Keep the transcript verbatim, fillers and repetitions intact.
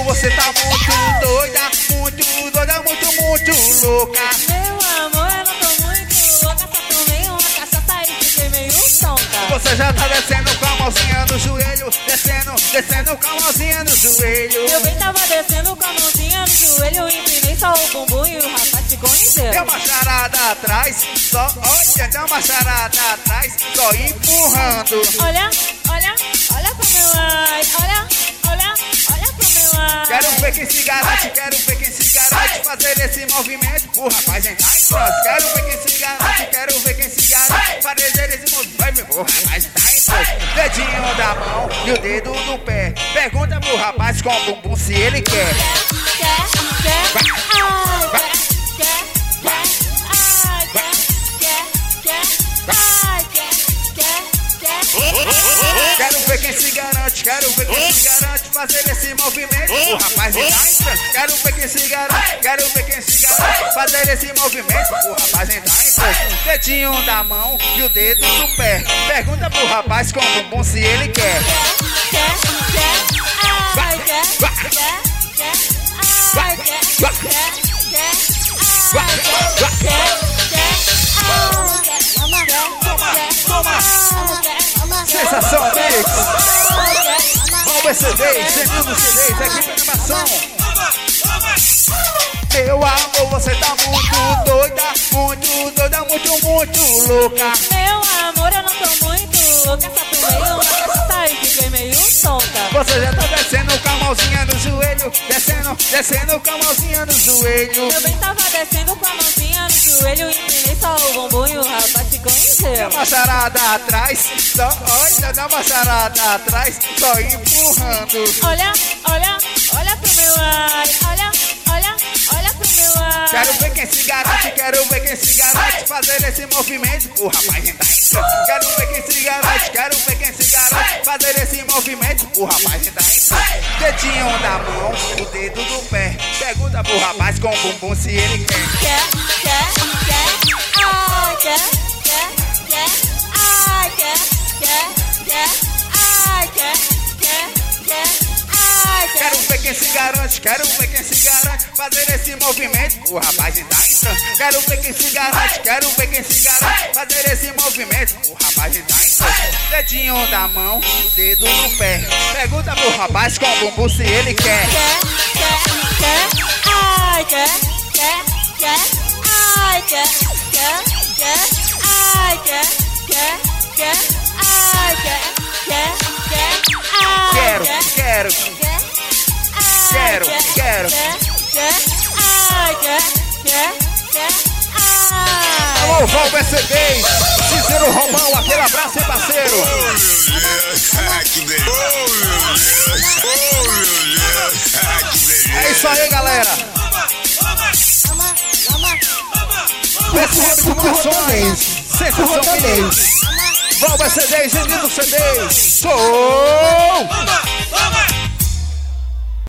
você tá muito doida, muito doida, muito, muito louca. Meu amor, eu não tô muito louca, só tomei uma cachaça e fiquei meio tonta. Você já tá descendo com a mãozinha no joelho, descendo, descendo com a mãozinha no joelho. Meu bem tava descendo com a mãozinha no joelho, empinei só o bumbum e o rapaz ficou inteiro. Tem uma charada atrás, só olha, tem uma charada atrás, só empurrando. Olha, olha, olha pro meu ai, olha, olha, olha pro meu ai. Quero ver quem se garante, quero ver quem se garante fazer esse movimento, o rapaz entrar em trance. Quero ver quem se garante, quero ver quem se garante fazer esse movimento, o rapaz entrar em trance. Dedinho da mão e o dedo do pé, pergunta pro rapaz com o bumbum se ele quer. Quer, quer, ai, quer, quer, quer, ai, quer, quer, quer, ai, quer, quer, quer. Quero ver quem se garante, quero ver quem se garante fazer esse movimento, o rapaz entrar em trance. Quero ver quem se garante, quero ver quem se garante fazer esse movimento, o rapaz entrar em trance. Dedinho da mão e o dedo do pé, pergunta pro rapaz com o bumbum se ele quer. Quer, quer, ai, quer, quer, quer, ai, quer, quer, quer, ai, quer, quer, quer, Sensação Mix, Valber C Ds, Genildo C Ds, equipe de animação. Meu amor, você tá muito doida, muito doida, muito, muito louca. Meu amor, eu não tô muito louca, só tomei uma cachaça e fiquei meio tonta. Você já tá descendo com a mãozinha no joelho, descendo, descendo com a mãozinha no joelho. Meu bem tava descendo com a mãozinha no joelho, empinei só o bumbum e o rapaz ficou Dá inteiro. uma charada atrás, só olha, dá uma charada atrás, só empurrando. Olha, olha, olha pro meu ai, olha, olha, olha pro meu ai. Quero ver quem se garante, quero ver quem se garante fazer esse movimento, o rapaz entrar em trance. Quero ver quem se garante, quero ver quem se garante fazer esse movimento, o rapaz entrar em trance. Dedinho da mão, o dedo do pé, pergunta pro rapaz com o bumbum se ele quer. Quer, quer, quer, ai, quer, quer, quer, ai, quer, quer, quer, ai, quer, quer, quer, ai, quer. Quero ver quem se garante, quero ver quem se garante fazer esse movimento, o rapaz entrar em trance. Quero ver quem se garante, quero ver quem se garante fazer esse movimento, o rapaz entrar em trance. Dedinho da mão, o dedo no pé, pergunta pro rapaz com o bumbum se ele quer. Quer, quer, quer, ai, quer, quer, quer, ai, quer, quer, quer, ai, quer, quer, quer, ai, quer, quer, quer, ai, Quero, quer, quero, quer, ai, quero, quer, quero. quer, quer, ai, quer, quer, quer, ai. Alô, Valber C Ds, Cícero Romão, aquele abraço, hein, parceiro. Que beleza! Oh, meu Deus! Que beleza! É isso aí, galera. Pessoal de Comunicações, Sensação Mix, Valber C Ds, Genildo C Ds. Sou!